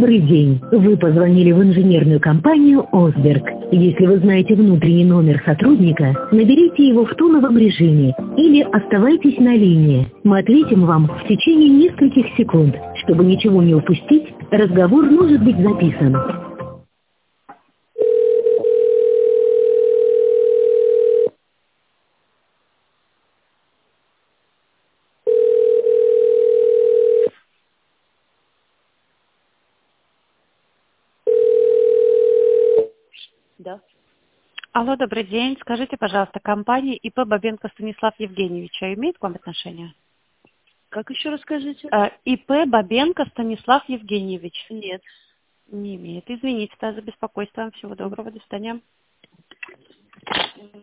Добрый день. Вы позвонили в инженерную компанию «Осберг». Если вы знаете внутренний номер сотрудника, наберите его в тоновом режиме или оставайтесь на линии. Мы ответим вам в течение нескольких секунд. Чтобы ничего не упустить, разговор может быть записан. Да. Алло, добрый день. Скажите, пожалуйста, компания ИП Бабенко Станислав Евгеньевич имеет к вам отношение? Как еще расскажите? ИП Бабенко Станислав Евгеньевич. Нет. Не имеет. Извините, да, за беспокойство. Всего доброго. До свидания.